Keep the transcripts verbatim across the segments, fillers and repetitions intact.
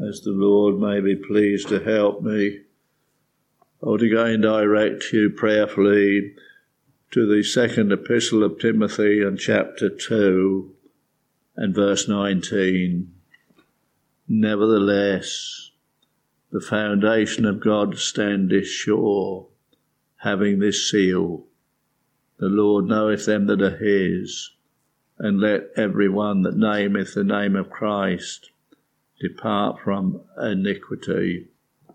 as the Lord may be pleased to help me, I would again direct you prayerfully to the second epistle of Timothy and chapter two and verse nineteen. Nevertheless, the foundation of God standeth sure, having this seal, the Lord knoweth them that are his, and let every one that nameth the name of Christ depart from iniquity.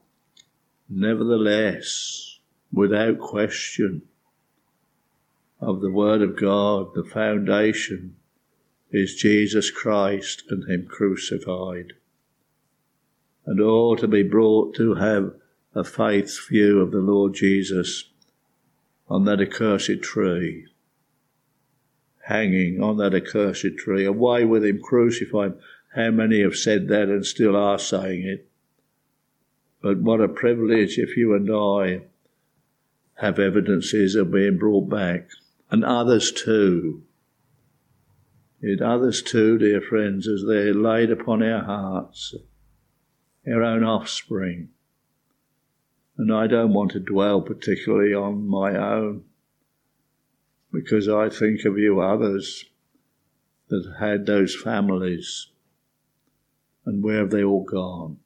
Nevertheless, without question, of the word of God, the foundation is Jesus Christ and him crucified. And all to be brought to have a faith view of the Lord Jesus on that accursed tree, hanging on that accursed tree, away with him, crucified. How many have said that and still are saying it? But what a privilege if you and I have evidences of being brought back, and others too. Yet others too, dear friends, as they're laid upon our hearts, our own offspring. And I don't want to dwell particularly on my own, because I think of you others that had those families, and where have they all gone?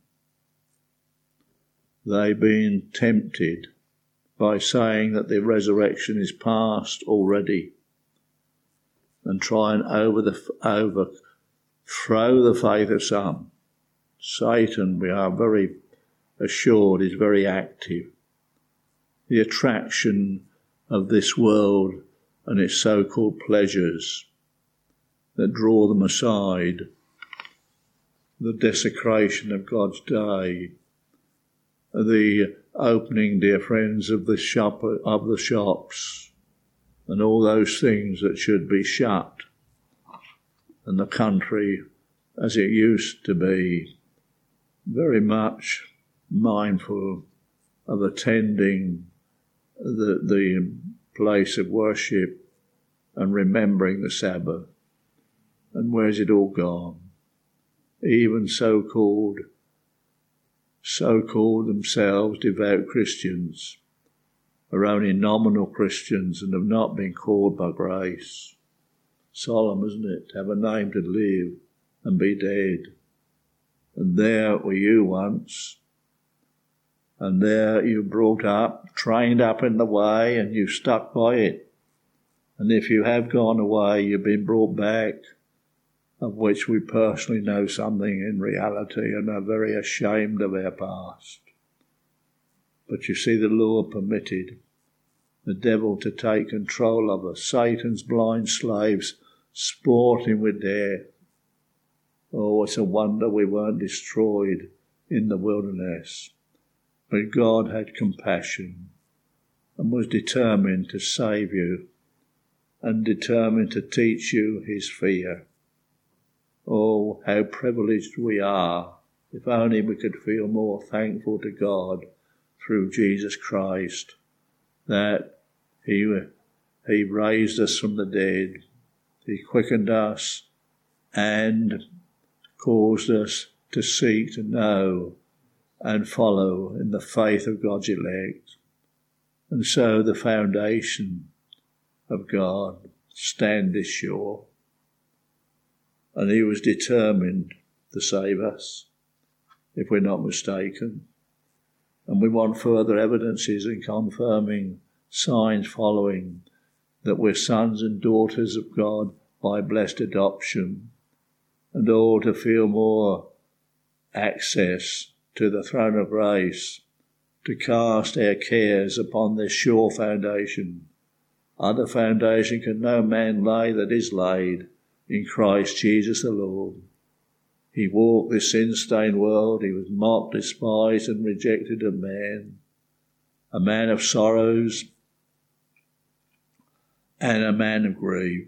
They've been tempted by saying that the resurrection is past already, and try and over the, overthrow the faith of some. Satan, we are very assured, is very active. The attraction of this world and its so-called pleasures that draw them aside, the desecration of God's day, the opening, dear friends, of the shop of the shops, and all those things that should be shut, and the country as it used to be, very much mindful of attending the, the place of worship and remembering the Sabbath. And where's it all gone? Even so-called, so-called themselves devout Christians are only nominal Christians and have not been called by grace. Solemn, isn't it, to have a name to live and be dead? And there were you once, and there you brought up, trained up in the way, and you stuck by it. And if you have gone away, you've been brought back, of which we personally know something in reality and are very ashamed of our past. But you see, the Lord permitted the devil to take control of us, Satan's blind slaves sporting with death. Oh, it's a wonder we weren't destroyed in the wilderness. But God had compassion and was determined to save you and determined to teach you his fear. Oh, how privileged we are, if only we could feel more thankful to God through Jesus Christ, that he, he raised us from the dead, he quickened us and caused us to seek, to know and follow in the faith of God's elect. And so the foundation of God standeth sure. And he was determined to save us, if we're not mistaken. And we want further evidences and confirming signs following that we're sons and daughters of God by blessed adoption, and all to feel more access to the throne of grace, to cast our cares upon this sure foundation. Other foundation can no man lay that is laid in Christ Jesus the Lord. He walked this sin-stained world. He was mocked, despised, and rejected of man, a man of sorrows and a man of grief.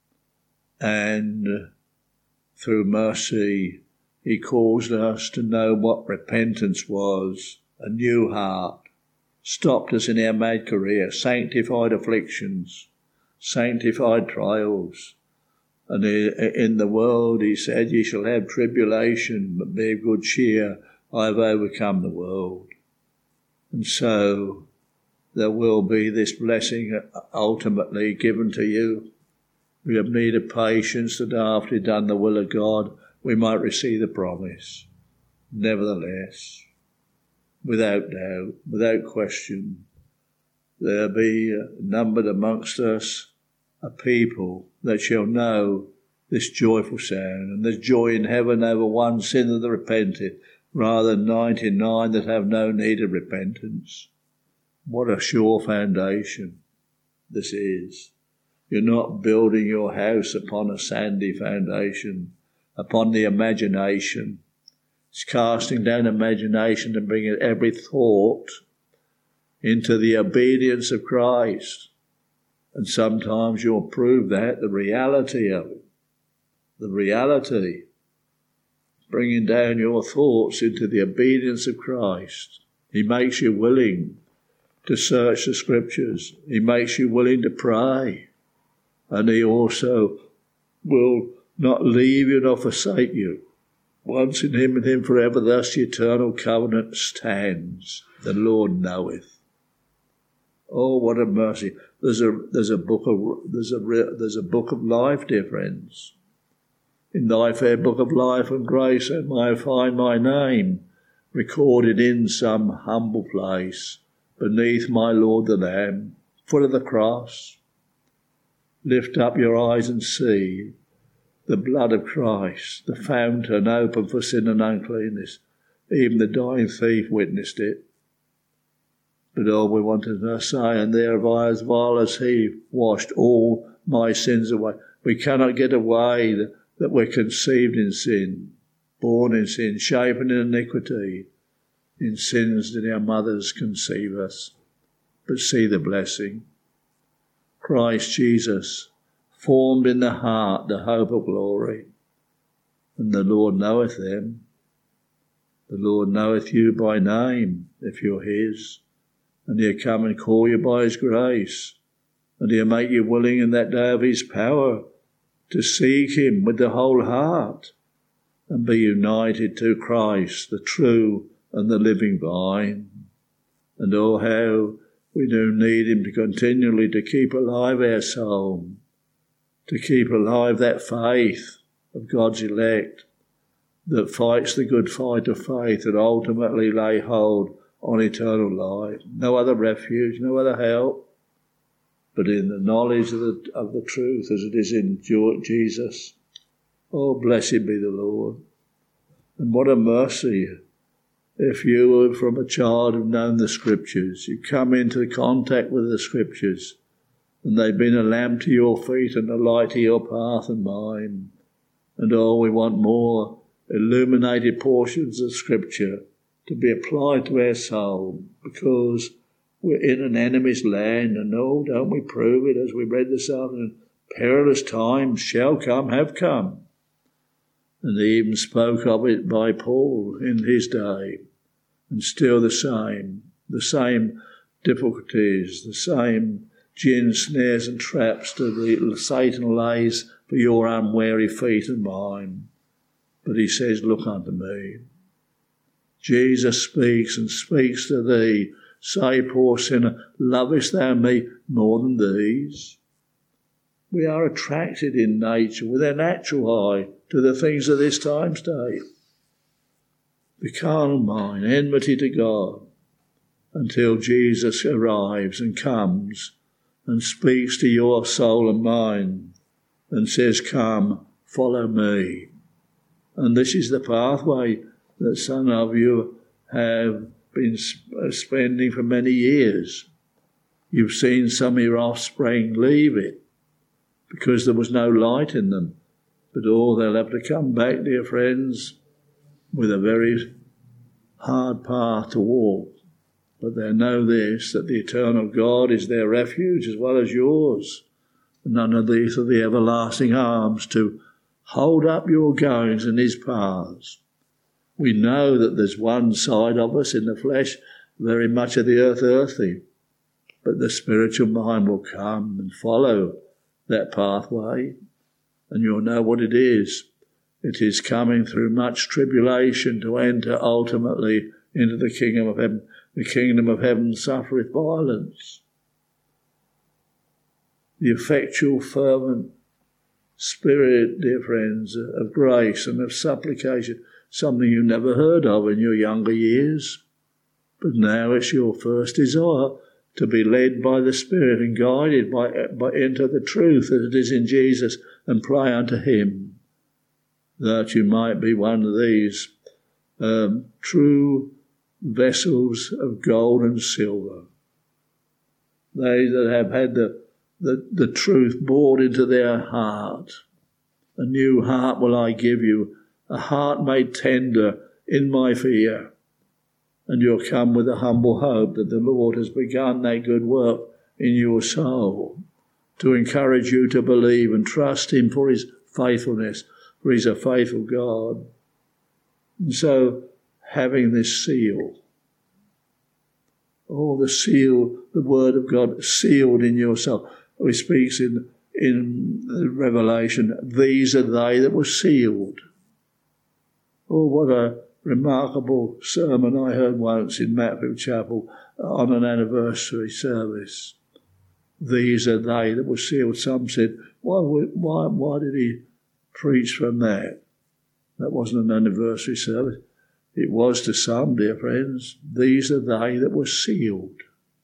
And through mercy, he caused us to know what repentance was, a new heart, stopped us in our mad career, sanctified afflictions, sanctified trials, And in the world, he said, ye shall have tribulation, but be of good cheer. I have overcome the world. And so there will be this blessing ultimately given to you. We have need of patience that after you've done the will of God, we might receive the promise. Nevertheless, without doubt, without question, there be numbered amongst us a people that shall know this joyful sound, and there's joy in heaven over one sinner that repented, rather than ninety-nine that have no need of repentance. What a sure foundation this is. You're not building your house upon a sandy foundation, upon the imagination. It's casting down imagination and bringing every thought into the obedience of Christ. And sometimes you'll prove that, the reality of it. The reality. Bringing down your thoughts into the obedience of Christ. He makes you willing to search the Scriptures. He makes you willing to pray. And he also will not leave you nor forsake you. Once in him and him forever, thus the eternal covenant stands. The Lord knoweth. Oh, what a mercy! There's a there's a book of there's a there's a book of life, dear friends. In thy fair book of life and grace, I may find my name recorded in some humble place beneath my Lord the Lamb, foot of the cross. Lift up your eyes and see the blood of Christ, the fountain open for sin and uncleanness. Even the dying thief witnessed it. But all we wanted to say, and there as vile as he washed all my sins away. We cannot get away that, that we're conceived in sin, born in sin, shapen in iniquity. In sins did our mothers conceive us. But see the blessing. Christ Jesus formed in the heart the hope of glory. And the Lord knoweth them. The Lord knoweth you by name, if you're his. And he'll come and call you by his grace. And he'll make you willing in that day of his power to seek him with the whole heart and be united to Christ, the true and the living vine. And oh, how we do need him to continually to keep alive our soul, to keep alive that faith of God's elect that fights the good fight of faith and ultimately lay hold on eternal life. No other refuge, no other help, but in the knowledge of the, of the truth as it is in Jesus. Oh, blessed be the Lord. And what a mercy if you, from a child, have known the Scriptures. You come into contact with the Scriptures, and they've been a lamp to your feet and a light to your path and mine. And oh, we want more illuminated portions of Scripture to be applied to our soul, because we're in an enemy's land, and oh, don't we prove it as we read this afternoon? Perilous times shall come, have come. And he even spoke of it by Paul in his day. And still the same, the same difficulties, the same gin, snares and traps that the Satan lays for your unwary feet and mine. But he says, look unto me. Jesus speaks and speaks to thee. Say, poor sinner, lovest thou me more than these? We are attracted in nature with our natural eye to the things of this time's day. The carnal mind, enmity to God, until Jesus arrives and comes and speaks to your soul and mind and says, come, follow me. And this is the pathway that some of you have been spending for many years. You've seen some of your offspring leave it because there was no light in them. But oh, they'll have to come back, dear friends, with a very hard path to walk. But they know this, that the eternal God is their refuge as well as yours. And underneath are the everlasting arms to hold up your goings in his paths. We know that there's one side of us in the flesh, very much of the earth earthy, but the spiritual mind will come and follow that pathway And you'll know what it is. It is coming through much tribulation to enter ultimately into the kingdom of heaven. The kingdom of heaven suffereth violence. The effectual, fervent spirit, dear friends, of grace and of supplication, something you never heard of in your younger years. But now it's your first desire to be led by the Spirit and guided by, by into the truth that it is in Jesus, and pray unto him that you might be one of these um, true vessels of gold and silver. They that have had the, the, the truth bored into their heart. A new heart will I give you, a heart made tender in my fear. And you'll come with a humble hope that the Lord has begun that good work in your soul, to encourage you to believe and trust him for his faithfulness, for he's a faithful God. And so, having this seal, oh, the seal, the word of God sealed in your soul. He speaks in, in Revelation, these are they that were sealed. Oh, what a remarkable sermon I heard once in Matfield Chapel on an anniversary service. These are they that were sealed. Some said, why, why, why did he preach from that? That wasn't an anniversary service. It was to some, dear friends. These are they that were sealed.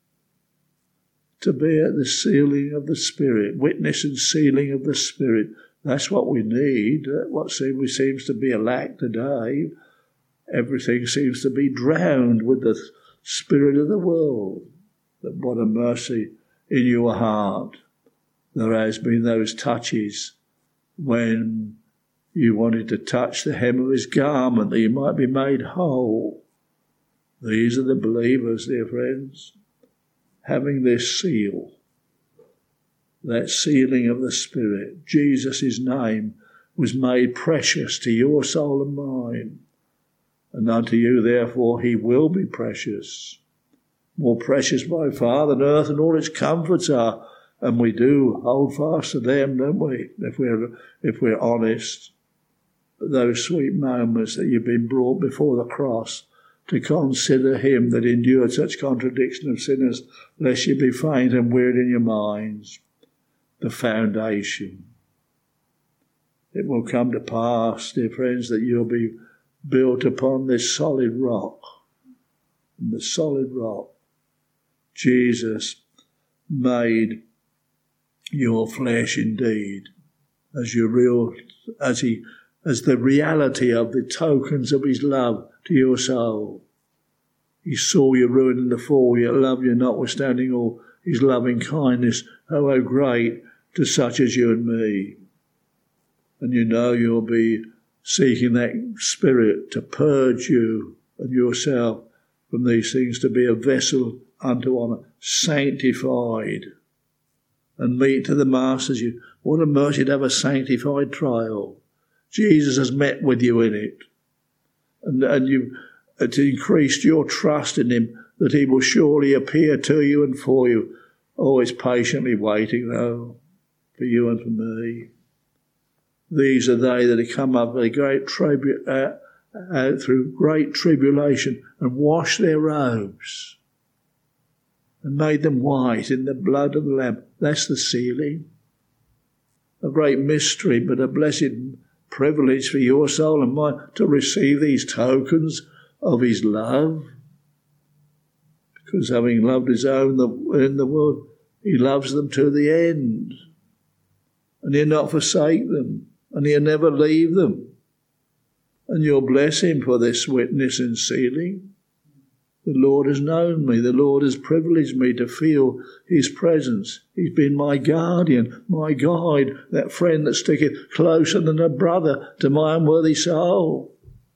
To bear the sealing of the Spirit, witness and sealing of the Spirit. That's what we need. What seems, seems to be a lack today. Everything seems to be drowned with the spirit of the world. But what a mercy in your heart. There has been those touches when you wanted to touch the hem of his garment that you might be made whole. These are the believers, dear friends, having this seal, that sealing of the Spirit. Jesus' name was made precious to your soul and mine. And unto you, therefore, he will be precious. More precious by far than earth and all its comforts are. And we do hold fast to them, don't we, if we're, if we're honest. But those sweet moments that you've been brought before the cross to consider him that endured such contradiction of sinners, lest you be faint and wearied in your minds. The foundation. It will come to pass, dear friends, that you'll be built upon this solid rock. And the solid rock, Jesus made your flesh indeed as your real, as he, as the reality of the tokens of his love to your soul. He saw your ruin in the fall, yet loved you notwithstanding all his loving kindness. Oh, how great to such as you and me. And you know you'll be seeking that Spirit to purge you and yourself from these things, to be a vessel unto honour, sanctified, and meet to the Master's you. What a mercy to have a sanctified trial. Jesus has met with you in it, and, and you've increased your trust in him, that he will surely appear to you and for you. Oh, it's patiently waiting, though, for you and for me. These are they that have come up with a great tribu- uh, uh, through great tribulation and washed their robes and made them white in the blood of the Lamb. That's the sealing. A great mystery, but a blessed privilege for your soul and mine to receive these tokens of his love. Because having loved his own in the world, he loves them to the end. And he'll not forsake them. And he'll never leave them. And you'll bless him for this witness and sealing. The Lord has known me. The Lord has privileged me to feel his presence. He's been my guardian, my guide, that friend that sticketh closer than a brother to my unworthy soul.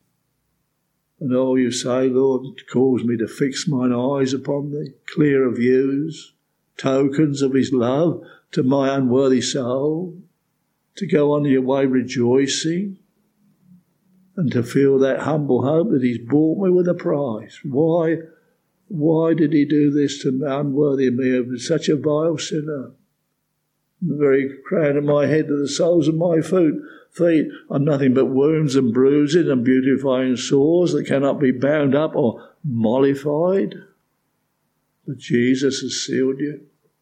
And oh, you say, Lord, cause me to fix mine eyes upon thee, clearer views, tokens of his love to my unworthy soul. To go on your way rejoicing and to feel that humble hope that he's bought me with a price. Why, why did he do this to me, unworthy of me, of such a vile sinner? the very crown of my head to the soles of my foot. Feet are nothing but wounds and bruises and beautifying sores that cannot be bound up or mollified. But Jesus has sealed you.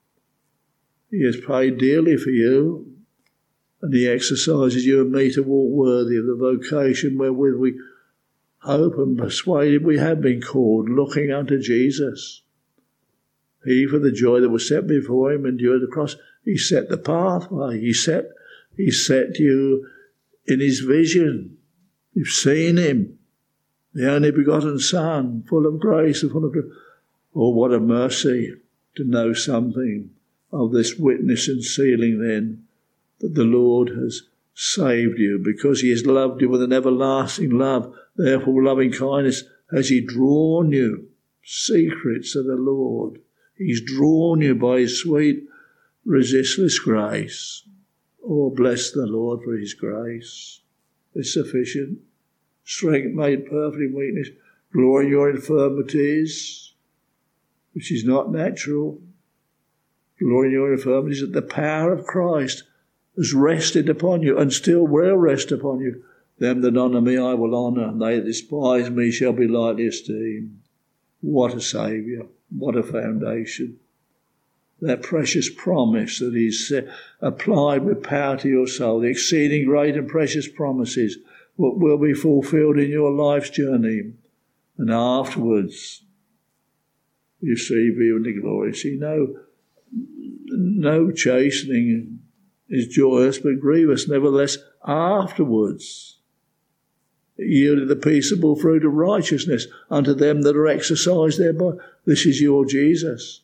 He has paid dearly for you, and he exercises you and me to walk worthy of the vocation wherewith we hope and persuaded we have been called, looking unto Jesus. He, for the joy that was set before him, endured the cross. He set the pathway. He set, he set you in his vision. You've seen him, the only begotten Son, full of grace and full of truth. Oh, what a mercy to know something of this witness and sealing then, that the Lord has saved you because he has loved you with an everlasting love. Therefore, loving kindness has he drawn you, secrets of the Lord. He's drawn you by his sweet, resistless grace. Oh, bless the Lord for his grace. It's sufficient. Strength made perfect in weakness. Glory in your infirmities, which is not natural. Glory in your infirmities, that the power of Christ has rested upon you and still will rest upon you. Them that honour me I will honour, and they that despise me shall be lightly esteemed. What a Saviour, what a foundation. That precious promise that he's applied with power to your soul, the exceeding great and precious promises, what will be fulfilled in your life's journey. And afterwards, you receive even the glory. See, no, no chastening is joyous but grievous. Nevertheless, afterwards, it yielded the peaceable fruit of righteousness unto them that are exercised thereby. This is your Jesus.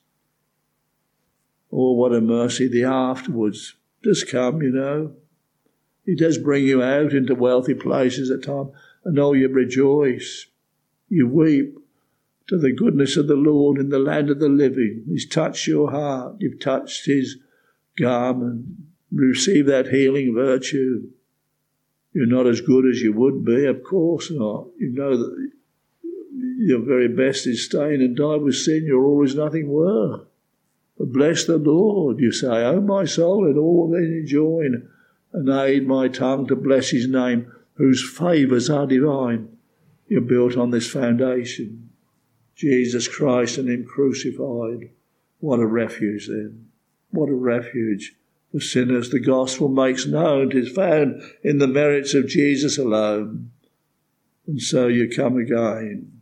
Oh, what a mercy, the afterwards does come, you know. He does bring you out into wealthy places at times, and oh, you rejoice. You weep to the goodness of the Lord in the land of the living. He's touched your heart. You've touched his garment. Receive that healing virtue. You're not as good as you would be, of course not. You know that your very best is stained and dyed with sin. You're always nothing worth. But bless the Lord, you say, O my soul, and all within you join, and aid my tongue to bless his name, whose favours are divine. You're built on this foundation. Jesus Christ and him crucified. What a refuge then. What a refuge for sinners. The gospel makes known. 'Tis found in the merits of Jesus alone. And so you come again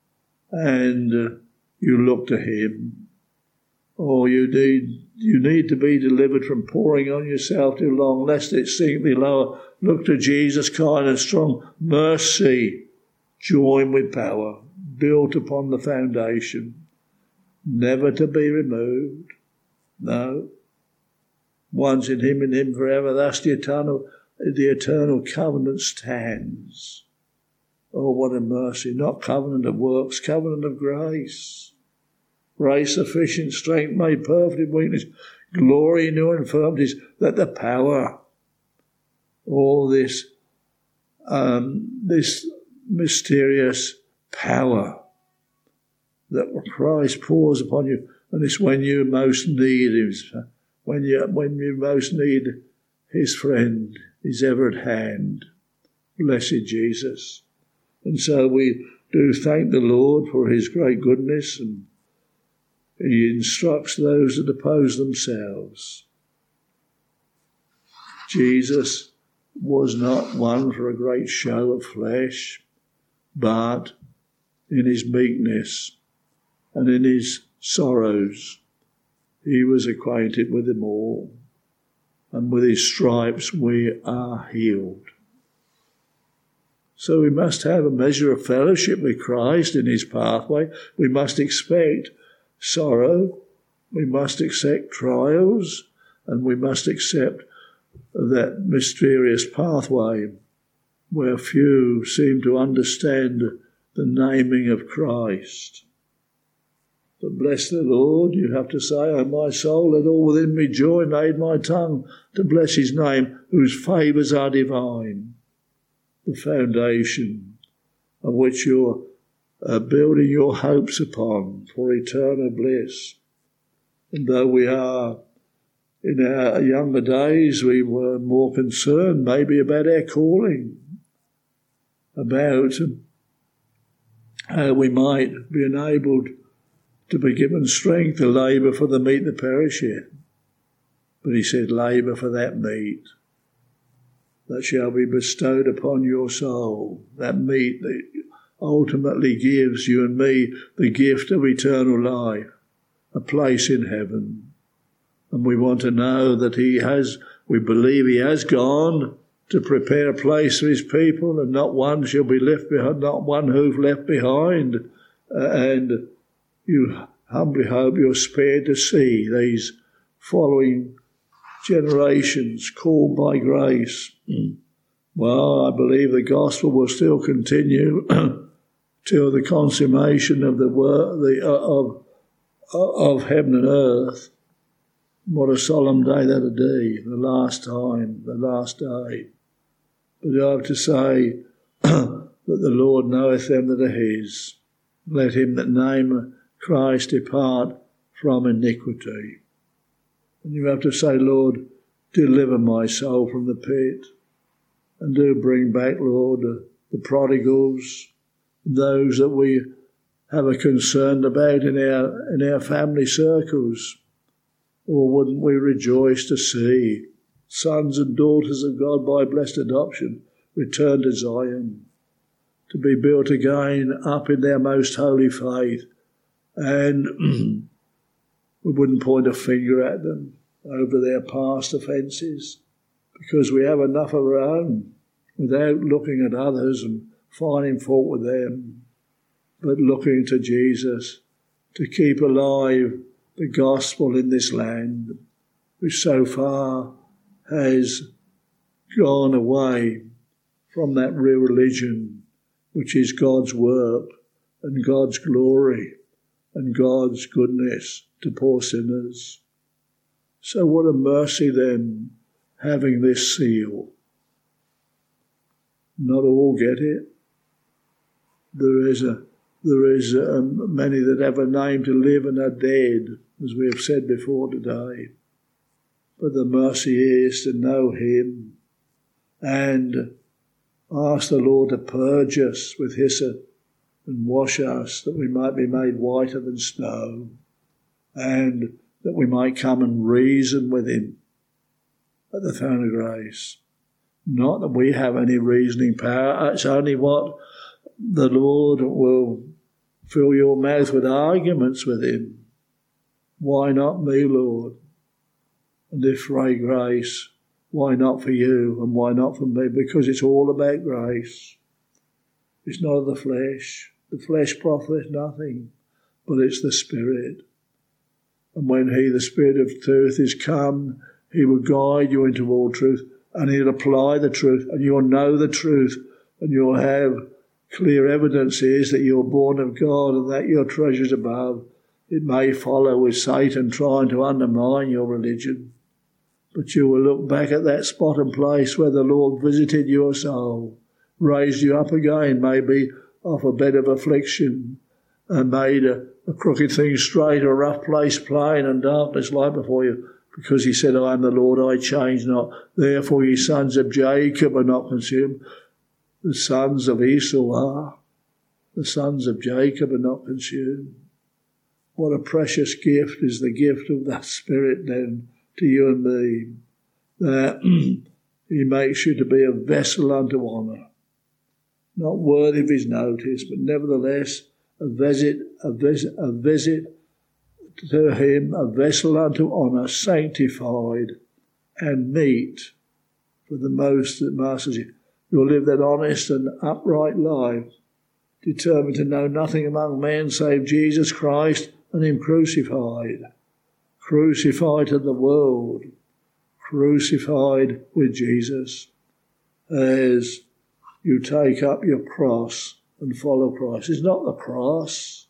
and uh, you look to him. Oh, you need, you need to be delivered from pouring on yourself too long, lest it sink thee lower. Look to Jesus, kind and strong. Mercy, join with power, built upon the foundation, never to be removed. No. Once in him and him forever, thus the eternal, the eternal covenant stands. Oh, what a mercy. Not covenant of works, covenant of grace. Grace sufficient, strength made perfect in weakness, glory in your infirmities, that the power, all this, um, this mysterious power that Christ pours upon you, and it's when you most need him, when you, when you most need his friend, his ever at hand. Blessed Jesus. And so we do thank the Lord for his great goodness, and he instructs those that oppose themselves. Jesus was not one for a great show of flesh, but in his meekness and in his sorrows, he was acquainted with them all. And with his stripes we are healed. So we must have a measure of fellowship with Christ in his pathway. We must expect sorrow, we must accept trials, and we must accept that mysterious pathway where few seem to understand the naming of Christ. But bless the Lord, you have to say, O my soul, let all within me join, aid my tongue to bless his name, whose favours are divine. The foundation of which you're Uh, building your hopes upon for eternal bliss. And though we are in our younger days we were more concerned maybe about our calling, about how we might be enabled to be given strength to labour for the meat that perisheth. But he said, labour for that meat that shall be bestowed upon your soul, that meat that ultimately gives you and me the gift of eternal life, a place in heaven. And we want to know that he has, we believe he has gone to prepare a place for his people, and not one shall be left behind, not one hoof left behind. Uh, and you humbly hope you're spared to see these following generations called by grace. Well, I believe the gospel will still continue till the consummation of the work the, uh, of of heaven and earth. What a solemn day that'll be, the last time, the last day. But I have to say that the Lord knoweth them that are his. Let him that name Christ depart from iniquity. And you have to say, Lord, deliver my soul from the pit. And do bring back, Lord, the prodigals, those that we have a concern about in our in our family circles. Or wouldn't we rejoice to see sons and daughters of God by blessed adoption return to Zion, to be built again up in their most holy faith, and we wouldn't point a finger at them over their past offences, because we have enough of our own without looking at others and finding fault with them, but looking to Jesus to keep alive the gospel in this land, which so far has gone away from that real religion, which is God's work and God's glory and God's goodness to poor sinners. So what a mercy then, having this seal. Not all get it. There is a there is a, many that have a name to live and are dead, as we have said before today. But the mercy is to know him and ask the Lord to purge us with hyssop and wash us, that we might be made whiter than snow, and that we might come and reason with him at the throne of grace. Not that we have any reasoning power, it's only what the Lord will fill your mouth with arguments with him. Why not me, Lord? And if for grace, why not for you and why not for me? Because it's all about grace. It's not of the flesh. The flesh profiteth nothing, but it's the Spirit. And when he, the Spirit of truth, is come, he will guide you into all truth, and he'll apply the truth, and you'll know the truth, and you'll have clear evidences that you're born of God and that your treasure's above. It may follow with Satan trying to undermine your religion, but you will look back at that spot and place where the Lord visited your soul, raised you up again, maybe off a bed of affliction, and made a, a crooked thing straight, a rough place plain, and darkness light before you, because he said, I am the Lord, I change not. Therefore ye sons of Jacob are not consumed. The sons of Esau are. The sons of Jacob are not consumed. What a precious gift is the gift of that Spirit then to you and me, that he makes you to be a vessel unto honour, not worthy of his notice, but nevertheless a visit, a visit, a visit to him, a vessel unto honour, sanctified and meet for the most that masters you. You'll live that honest and upright life, determined to know nothing among men save Jesus Christ and him crucified, crucified to the world, crucified with Jesus, as you take up your cross and follow Christ. It's not the cross.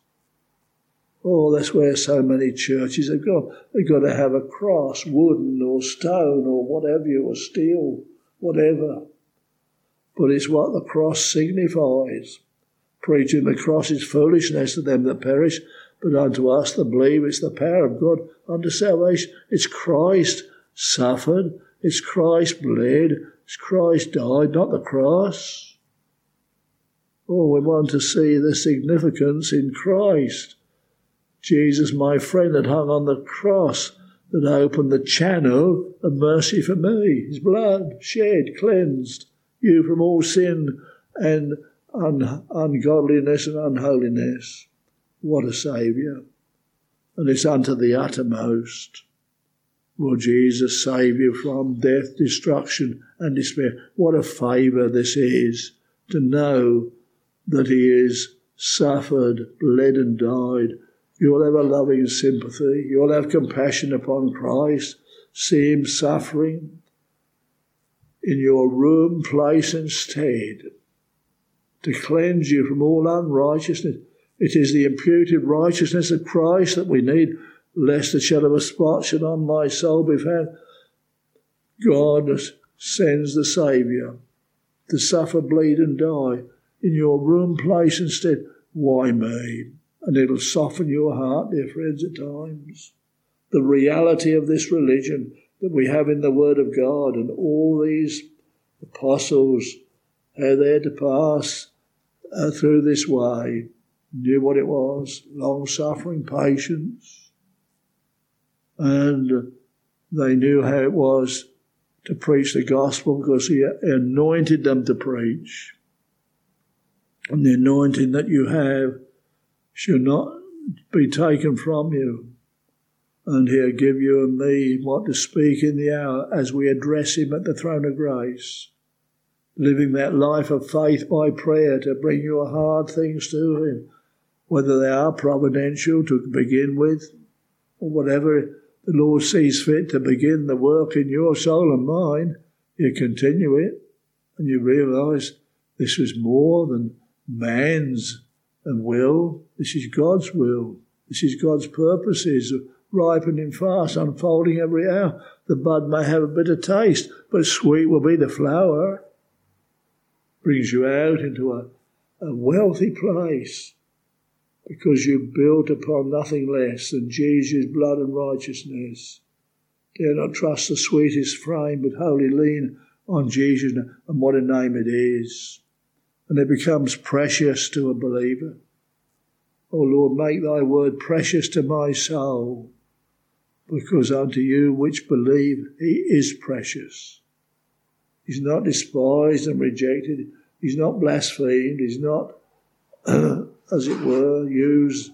Oh, that's where so many churches have got. They've got to have a cross, wooden or stone or whatever, or steel, whatever. But it's what the cross signifies. Preaching the cross is foolishness to them that perish, but unto us that believe it's the power of God unto salvation. It's Christ suffered, it's Christ bled, it's Christ died, not the cross. Oh, we want to see the significance in Christ. Jesus, my friend, that hung on the cross, that opened the channel of mercy for me. His blood shed, cleansed you from all sin and un- ungodliness and unholiness. What a Saviour. And it's unto the uttermost. Will Jesus save you from death, destruction and despair? What a favour this is, to know that he is suffered, bled and died. You'll have a loving sympathy. You'll have compassion upon Christ. See him suffering in your room, place and stead, to cleanse you from all unrighteousness. It is the imputed righteousness of Christ that we need, lest the shadow of a spot should on my soul be found. God sends the Saviour to suffer, bleed and die in your room, place and stead. Why me? And it'll soften your heart, dear friends, at times. The reality of this religion that we have in the Word of God, and all these apostles, how they had to pass uh, through this way, knew what it was, long-suffering, patience, and they knew how it was to preach the gospel, because he anointed them to preach. And the anointing that you have shall not be taken from you. And he'll give you and me what to speak in the hour as we address him at the throne of grace, living that life of faith by prayer to bring your hard things to him, whether they are providential to begin with, or whatever the Lord sees fit to begin the work in your soul and mind. You continue it, and you realise this was more than man's and will. This is God's will. This is God's purposes, ripening fast, unfolding every hour. The bud may have a bitter taste, but sweet will be the flower. Brings you out into a, a wealthy place, because you built upon nothing less than Jesus' blood and righteousness. Dare not trust the sweetest frame, but wholly lean on Jesus, and what a name it is. And it becomes precious to a believer. Oh Lord, make thy word precious to my soul, because unto you which believe he is precious. He's not despised and rejected. He's not blasphemed. He's not, uh, as it were, used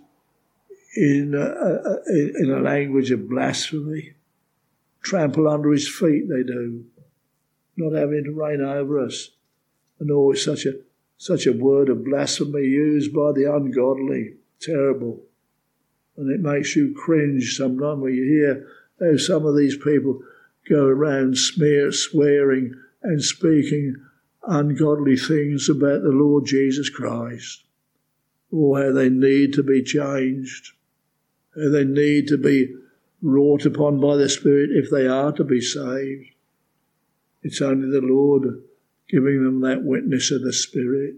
in a, in a language of blasphemy. Trample under his feet they do, not having to reign over us. And always such a such a word of blasphemy used by the ungodly. Terrible. And it makes you cringe sometimes when you hear how some of these people go around smear, swearing and speaking ungodly things about the Lord Jesus Christ. Or how they need to be changed. How they need to be wrought upon by the Spirit if they are to be saved. It's only the Lord giving them that witness of the Spirit.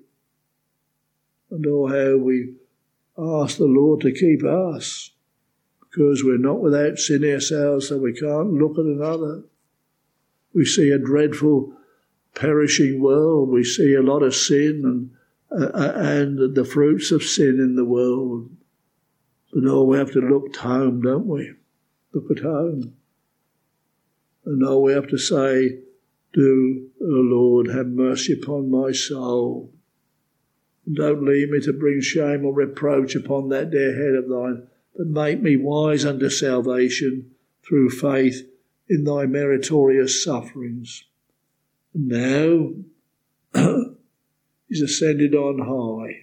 And oh, how we ask the Lord to keep us, because we're not without sin ourselves, so we can't look at another. We see a dreadful perishing world. We see a lot of sin and uh, and the fruits of sin in the world. But oh, we have to look to home, don't we? Look at home. And oh, we have to say, do, O Lord, have mercy upon my soul. And don't leave me to bring shame or reproach upon that dear head of thine, but make me wise unto salvation through faith in thy meritorious sufferings. And now he's ascended on high.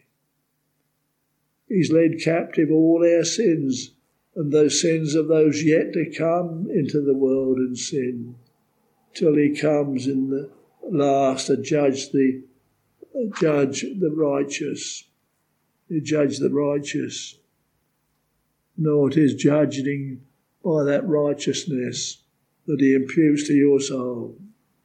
He's led captive all our sins and those sins of those yet to come into the world and sin, till he comes in the last to judge the uh, judge the righteous. To judge the righteous. No, it is judging by that righteousness that he imputes to your soul.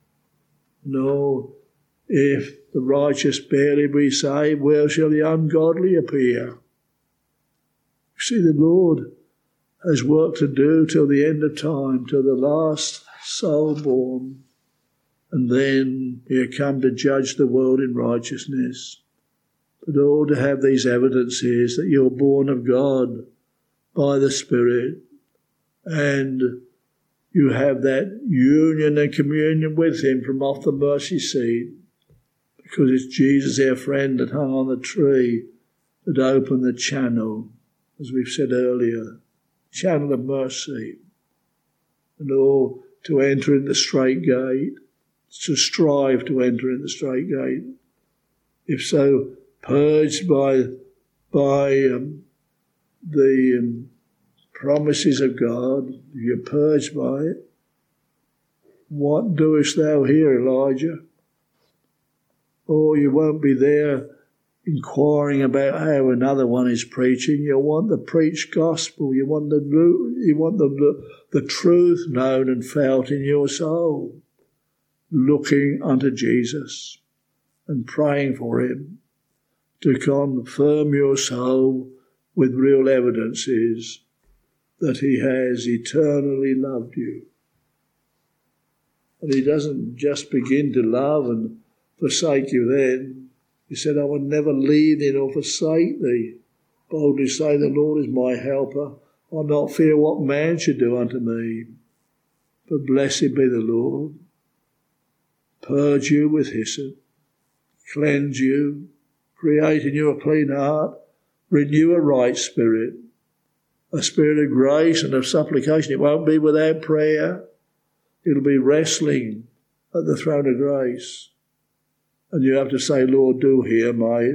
No, if the righteous barely be saved, where shall the ungodly appear? See, the Lord has work to do till the end of time, till the last soul born. And then you come to judge the world in righteousness. But all to have these evidences that you're born of God by the Spirit, and you have that union and communion with him from off the mercy seat, because it's Jesus, our friend, that hung on the tree, that opened the channel, as we've said earlier, channel of mercy, and all to enter in the straight gate, to strive to enter in the straight gate. If so, purged by by um, the um, promises of God, if you're purged by it, what doest thou here, Elijah? Or you won't be there inquiring about how another one is preaching. You want the preached gospel. You want the you want the, the, the truth known and felt in your soul, looking unto Jesus and praying for him to confirm your soul with real evidences that he has eternally loved you. And he doesn't just begin to love and forsake you then. He said, I will never leave thee nor forsake thee. Boldly say, the Lord is my helper. I'll not fear what man should do unto me. But blessed be the Lord. Purge you with hyssop, cleanse you, create in you a clean heart, renew a right spirit, a spirit of grace and of supplication. It won't be without prayer. It'll be wrestling at the throne of grace. And you have to say, Lord, do hear my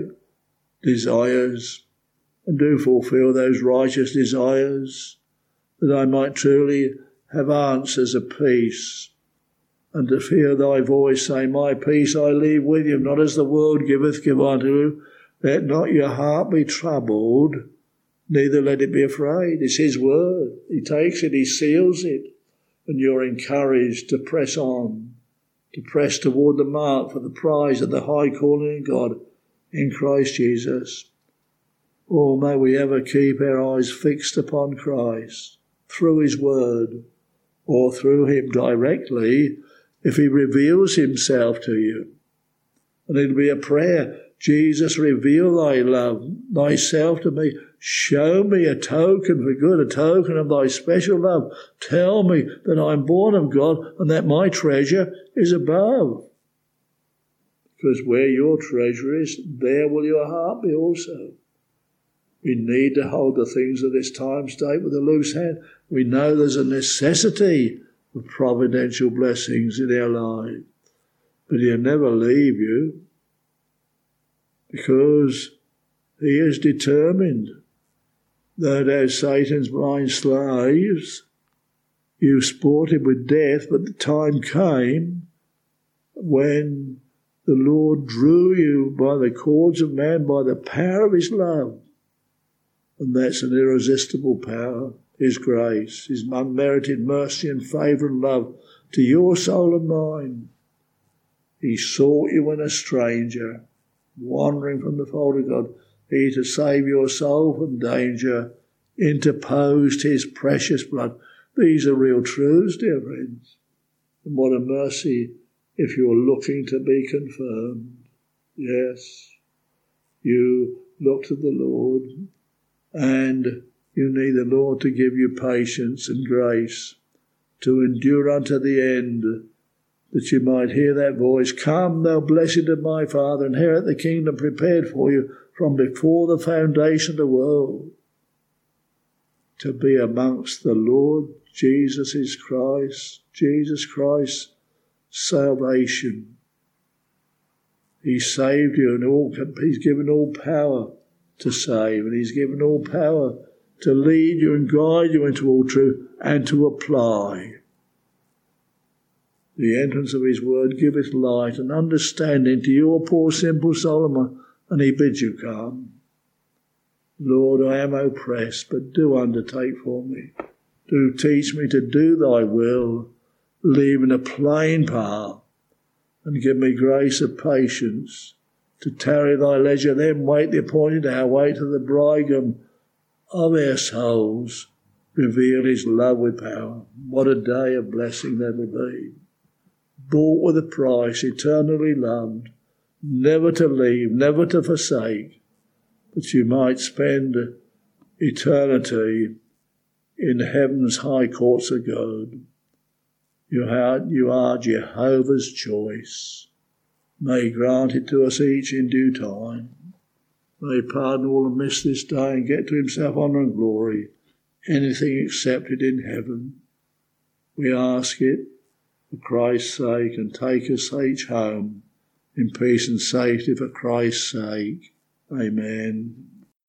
desires and do fulfill those righteous desires, that I might truly have answers of peace, and to hear thy voice say, my peace I leave with you, not as the world giveth, give unto you. Let not your heart be troubled, neither let it be afraid. It's his word. He takes it, he seals it, and you're encouraged to press on, to press toward the mark for the prize of the high calling of God in Christ Jesus. Oh, may we ever keep our eyes fixed upon Christ through his word, or through him directly if he reveals himself to you. And it'll be a prayer, Jesus, reveal thy love, thyself to me. Show me a token for good, a token of thy special love. Tell me that I'm born of God and that my treasure is above. Because where your treasure is, there will your heart be also. We need to hold the things of this time state with a loose hand. We know there's a necessity of providential blessings in our life. But he'll never leave you, because he is determined that as Satan's blind slaves, you sported with death, but the time came when the Lord drew you by the cords of man, by the power of his love. And that's an irresistible power, his grace, his unmerited mercy and favour and love to your soul and mine. He sought you when a stranger, wandering from the fold of God. He, to save your soul from danger, interposed his precious blood. These are real truths, dear friends. And what a mercy if you're looking to be confirmed. Yes, you look to the Lord, and you need the Lord to give you patience and grace to endure unto the end, that you might hear that voice, come, thou blessed of my Father, inherit the kingdom prepared for you from before the foundation of the world, to be amongst the Lord Jesus is Christ, Jesus Christ's salvation. He saved you, and all, he's given all power to save, and he's given all power to lead you and guide you into all truth and to apply. The entrance of his word giveth light and understanding to your poor simple soul, and he bids you come. Lord, I am oppressed, but do undertake for me. Do teach me to do thy will, leaving a plain path, and give me grace of patience to tarry thy leisure, then wait the appointed hour, wait to the bridegroom of our souls, reveal his love with power. What a day of blessing that will be. Bought with a price, eternally loved, never to leave, never to forsake, that you might spend eternity in heaven's high courts of God. You are, you are Jehovah's choice. May he grant it to us each in due time. May he pardon all and miss this day and get to himself honour and glory, anything accepted in heaven. We ask it for Christ's sake, and take us each home in peace and safety for Christ's sake. Amen.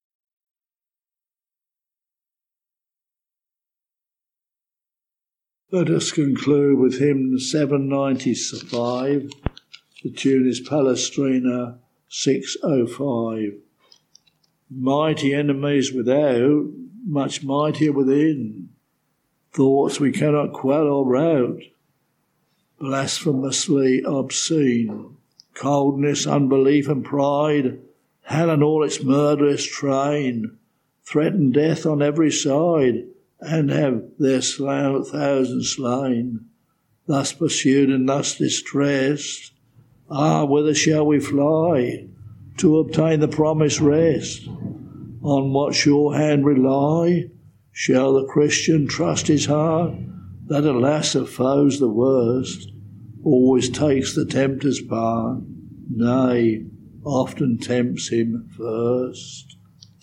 Let us conclude with hymn seven ninety-five. The tune is Palestrina six oh five. Mighty enemies without, much mightier within. Thoughts we cannot quell or rout, blasphemously obscene. Coldness, unbelief and pride, hell and all its murderous train, threaten death on every side, and have their thousands slain. Thus pursued and thus distressed, ah, whither shall we fly to obtain the promised rest? On what sure hand rely? Shall the Christian trust his heart, that alas of foes the worst always takes the tempter's part, nay, often tempts him first?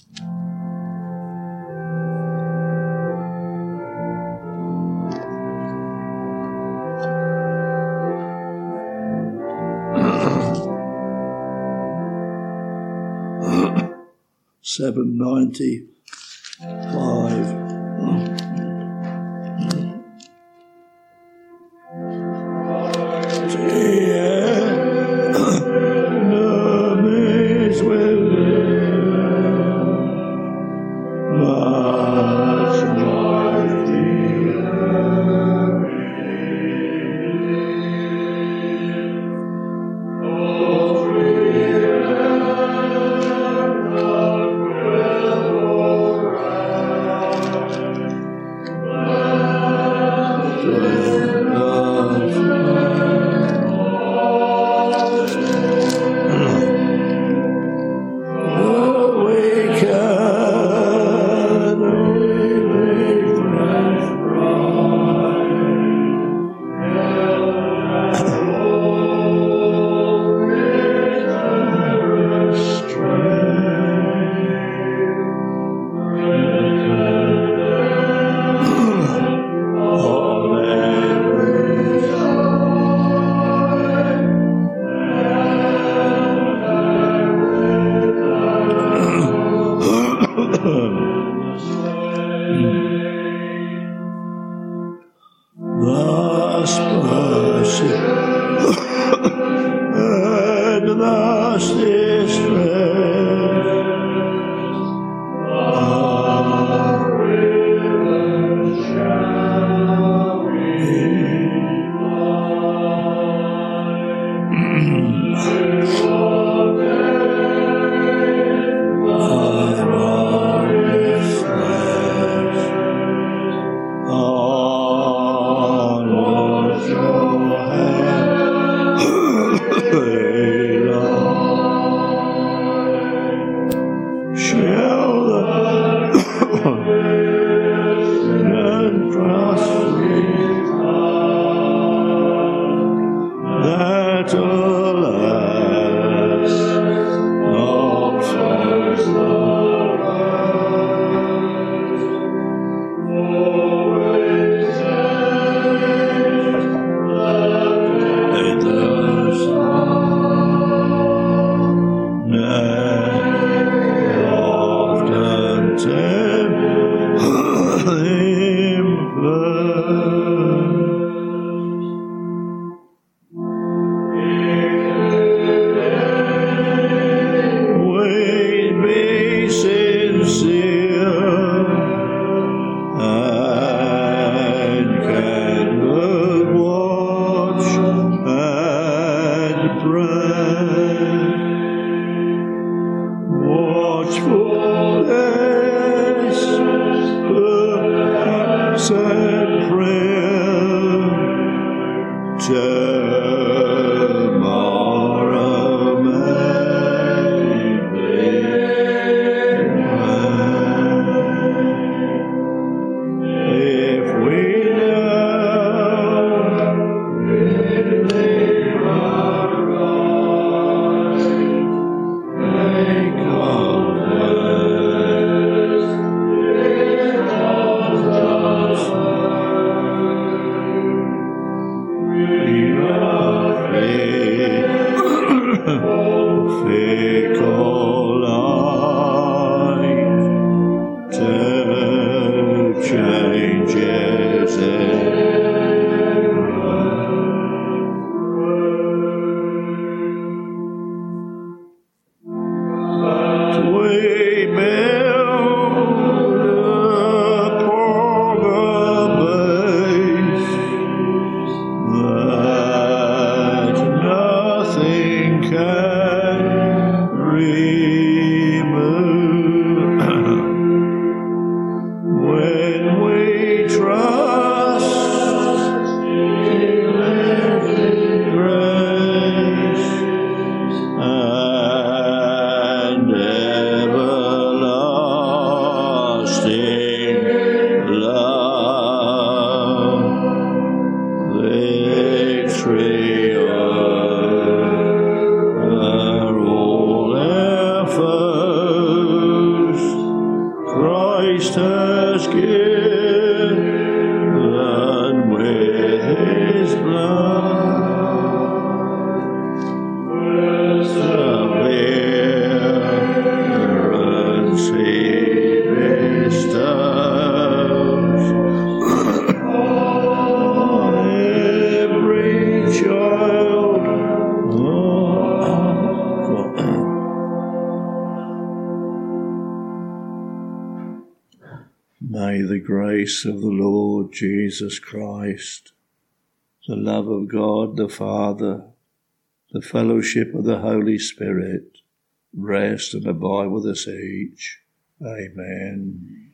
seven ninety-five. skin and with his blood. Perseverance he bestows on every child. May the grace of the Lord Jesus Christ, the love of God the Father, the fellowship of the Holy Spirit, rest and abide with us each. Amen.